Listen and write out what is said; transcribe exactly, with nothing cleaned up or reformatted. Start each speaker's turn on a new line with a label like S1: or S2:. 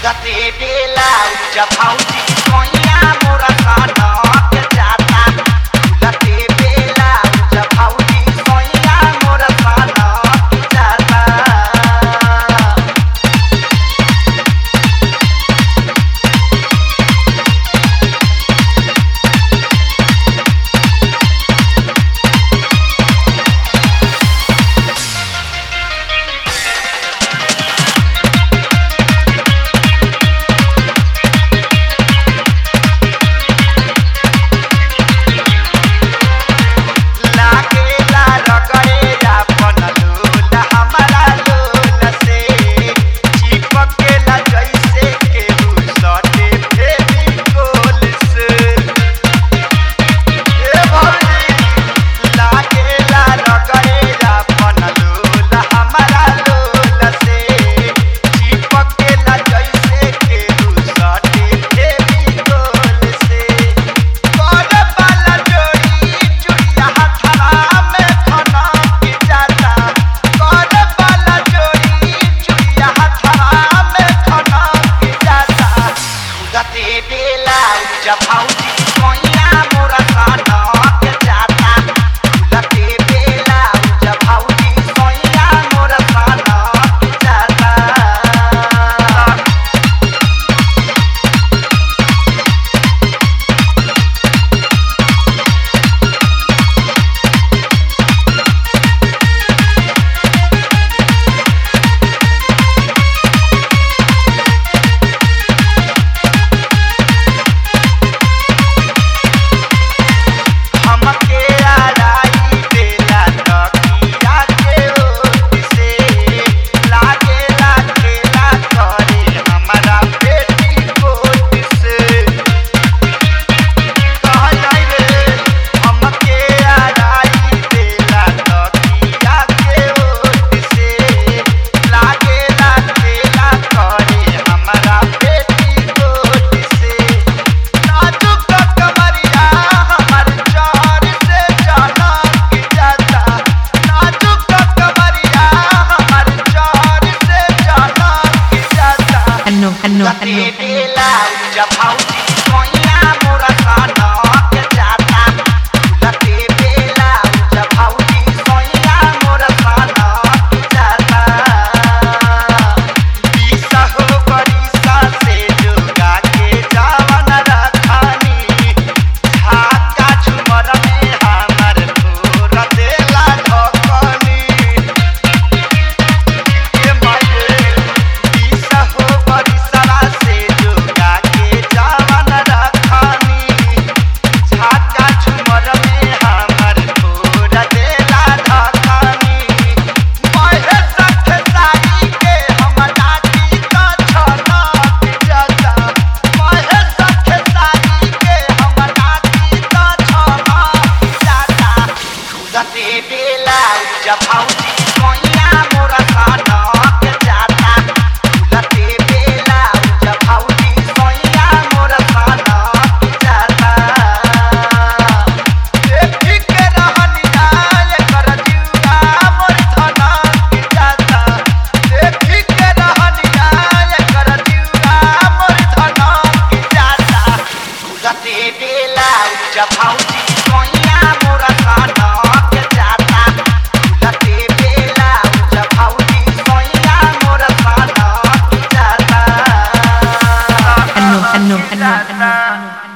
S1: गते बेला जब भौजी सोइया मोरा साना के जाता गते बेला जब भौजी सोइया मोरा साना के जाता जब भौजी सोइया मोरा साना के जाता गते बेला जब भौजी सोइया मोरा साना के जाता गते बेला जब भौजी सोइया मोरा साना के जाता गते बेला जब भौजी सोइया मोरा साना के जाता बीसा हो बरिसा से जोगा के जवन रखानी झाका झुमर में हमर तोर देला ढकनी के माये बीसा हो बरिसा से जोगा के जवन रखानी झाका झुमर में हमर तोर देला ढकनी महे सख साई के हम नाची त छना जाता महे सख साई के हम नाची त छना जाता गते बेला जब भौजी सोइया मोरा साना के जाता गते बेला जब भौजी सोइया मोरा साना के जाता देखी के रहनिया एकर जीवा मोर धना के जाता देखी के रहनिया एकर जीवा मोर धना के जाता गते बेला जब भौजी सोइया मोरा साना के जाता गते बेला जब भौजी सोइया मोरा साना के जाता
S2: Ano, ano, ano, ano, ano.